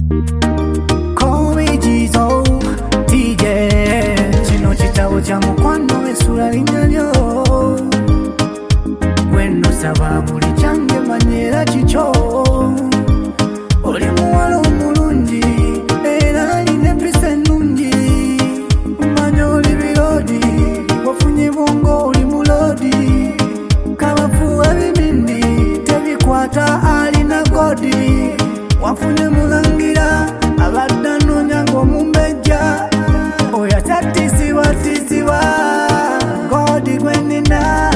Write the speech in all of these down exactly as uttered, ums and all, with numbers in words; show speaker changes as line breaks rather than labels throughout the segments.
Call me Jizo, D J. Chino chitabo cha mukwano esula linyanyo. Weno saba muli change manyera chicho. Oli muwalo mulungi, era line pise nungi. Manyo oli bilodi, wafunye bongo oli mulodi. Kawafu ebibindi, tebikwata alina godi. Wafunye mulangira, abadda nonyango mumbeja. Oya tatisiwa tisiwa, godi gwenina.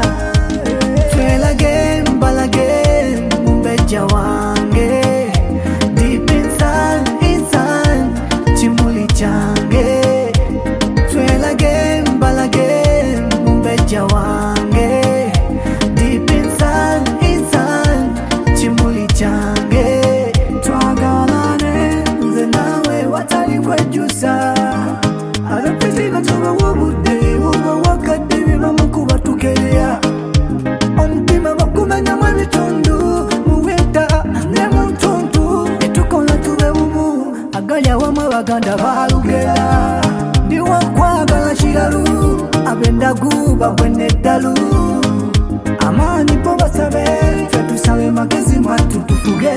Twelage mbalage, mumbeja wange. Deep inside, inside, chimuli change. Twelage mbalage, mumbeja wange. Deep inside, inside, chimuli change. Twagalane, nze nawe watali kwejusa. Alapizika tuba wabude, uba wakadde biba mukuba tukerea. Omutima bakumenya mwebitundu, muweta ne muntuntu. Etukola tube bumu, agali awamu abaganda balugera. Ndiwa kwagala kiralu, abendagu babwene eddalu. Amaanyi po basabe, ffe tusabe magezi mwattu tufuge.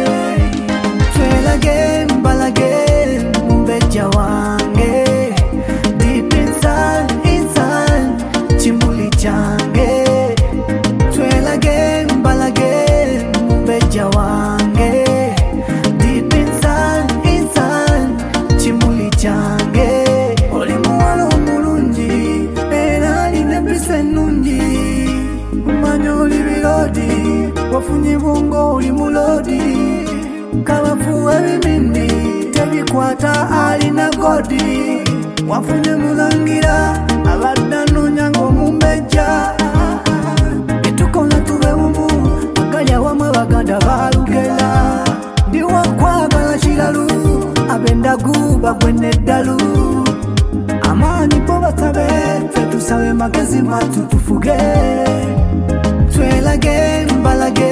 Twelage mbalage, mumbeja wange. Deep inside, inside, chimuli change. Twelage mbalage, mumbeja wange. Deep inside, inside, chimuli change. Oli muwalo mulungi, era line pise nungi. Manyo oli bilodi, wafunye bongo oli mulodi. Kawafu ebibindi, tebikwata alina godi. Wafunye mulangira, abadda nonyango mumbeja. Etukola tube bumu, agali awamu abaganda balugera. Ndiwa kwagala kiralu, abendagu babwene eddalu. Amaanyi po basabe, ffe tusabe magezi mwattu tufuge. Twelage mbalage,